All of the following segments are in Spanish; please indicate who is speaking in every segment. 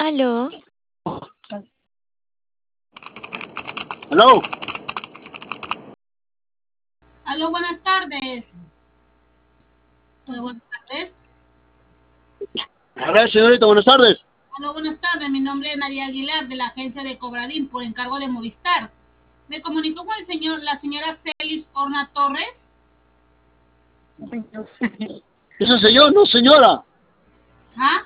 Speaker 1: Aló.
Speaker 2: Aló.
Speaker 3: Aló, buenas tardes. Buenas tardes.
Speaker 2: A ver, señorita, buenas tardes.
Speaker 3: Aló, buenas tardes. Mi nombre es María Aguilar de la agencia de Cobradín por encargo de Movistar. Me comunicó con la señora Celis Horna Torres.
Speaker 2: ¿Ese señor? No, señora.
Speaker 3: ¿Ah?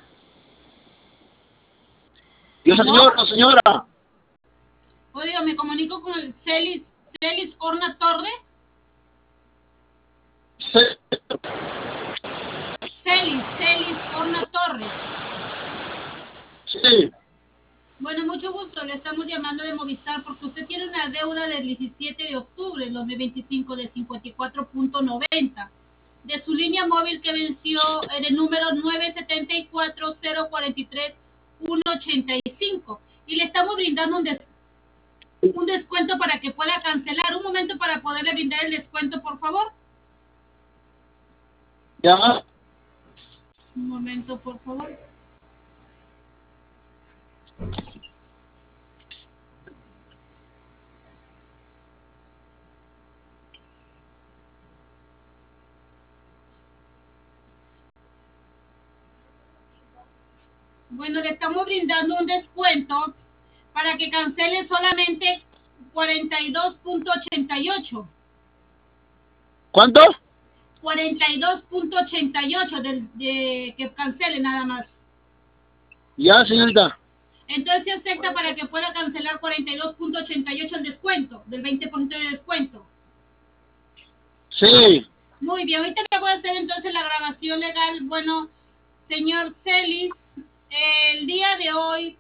Speaker 2: ¿Y ese
Speaker 3: ¿No?
Speaker 2: señor? No, señora.
Speaker 3: Oiga, me comunico con el Celis Horna Torres. Celis Horna Torres.
Speaker 2: Sí.
Speaker 3: Bueno, mucho gusto. Le estamos llamando de Movistar porque usted tiene una deuda del 17 de octubre del 2025 de 54.90 de su línea móvil que venció en el número 974-043-185 y le estamos brindando un descuento para que pueda cancelar. Un momento para poderle brindar el descuento, por favor.
Speaker 2: Ya.
Speaker 3: Un momento, por favor. Bueno, le estamos brindando un descuento para que cancele solamente 42.88.
Speaker 2: ¿Cuánto?
Speaker 3: 42.88 de que cancele nada más.
Speaker 2: Ya, señorita.
Speaker 3: Entonces se acepta para que pueda cancelar 42.88 el descuento, del 20% de descuento.
Speaker 2: Sí.
Speaker 3: Muy bien, ahorita le voy a hacer entonces la grabación legal. Bueno, señor Celis, el día de hoy,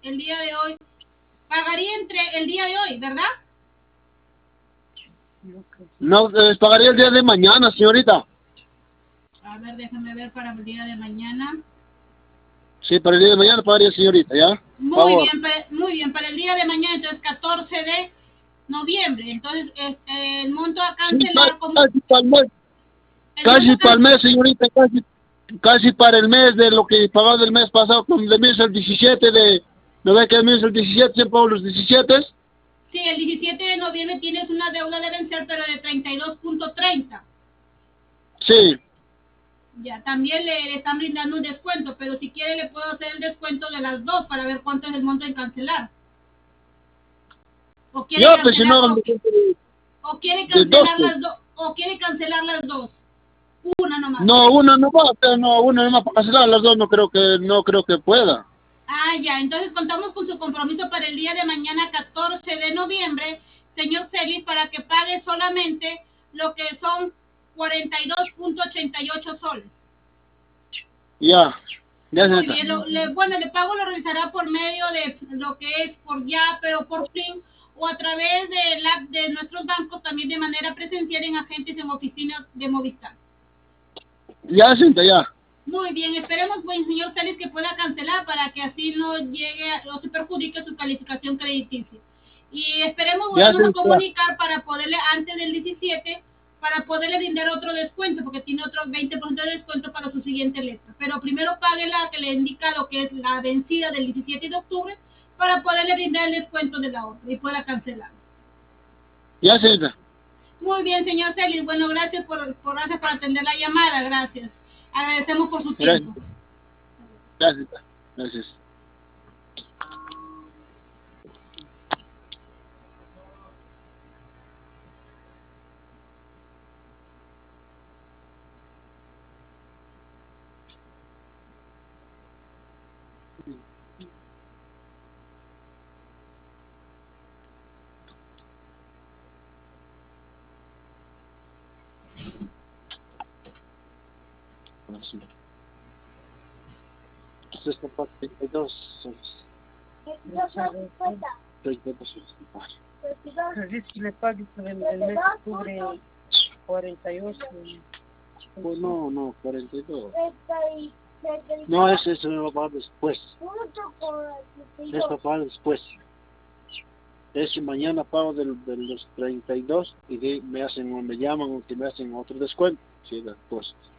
Speaker 3: pagaría entre el día de hoy, ¿verdad?
Speaker 2: No, pagaría el día de mañana, señorita.
Speaker 3: A ver, déjame ver para el día de mañana.
Speaker 2: Sí, para el día de mañana pagaría, señorita, ¿ya?
Speaker 3: Muy bien, para el día de mañana, entonces 14 de noviembre. Entonces, el monto a cancelar...
Speaker 2: Sí, casi para el mes. Casi para el mes, señorita, casi para el mes de lo que pagaba del mes pasado, de mes el 17 de... ¿No ve que el mes el 17 siempre pago los 17?
Speaker 3: Sí, el 17 de noviembre tienes una deuda de vencer, pero de 32.30.
Speaker 2: Sí.
Speaker 3: Ya, también le están brindando un descuento, pero si quiere le puedo hacer el descuento de las dos para ver cuánto es el monto en cancelar. O quiere
Speaker 2: Yo, pues si
Speaker 3: cancelar,
Speaker 2: no...
Speaker 3: o quiere cancelar las dos, una nomás.
Speaker 2: No, una nomás, no, una nomás para cancelar las dos no creo que pueda.
Speaker 3: Ah, ya, entonces contamos con su compromiso para el día de mañana 14 de noviembre, señor Celis, para que pague solamente lo que son 42.88 soles.
Speaker 2: Ya, ya
Speaker 3: Muy
Speaker 2: está.
Speaker 3: bien, bueno, el pago lo realizará por medio de lo que es por ya, pero por Plin, o a través de nuestros bancos, también de manera presencial en agentes en oficinas de Movistar.
Speaker 2: Ya, sienta, ya.
Speaker 3: Muy bien, esperemos, buen señor Celis, que pueda cancelar para que así no se perjudique su calificación crediticia. Y esperemos volvernos a comunicar para poderle, antes del 17, para poderle brindar otro descuento, porque tiene otro 20% de descuento para su siguiente letra. Pero primero pague la que le indica lo que es la vencida del 17 de octubre, para poderle brindar el descuento de la otra y pueda cancelar.
Speaker 2: Ya, sienta.
Speaker 3: Muy bien, señor Celis. Bueno, gracias gracias por atender la llamada. Gracias. Agradecemos por su tiempo.
Speaker 2: Gracias. Gracias. Esto para 32 soles. 32 soles.
Speaker 4: Si le pague por el mes de octubre 48.
Speaker 2: Pues no, 42. No, ese se me va a pagar después. Es para pagar después. Es mañana pago de los 32 y me llaman o que me hacen otro descuento. Sí, las cosas.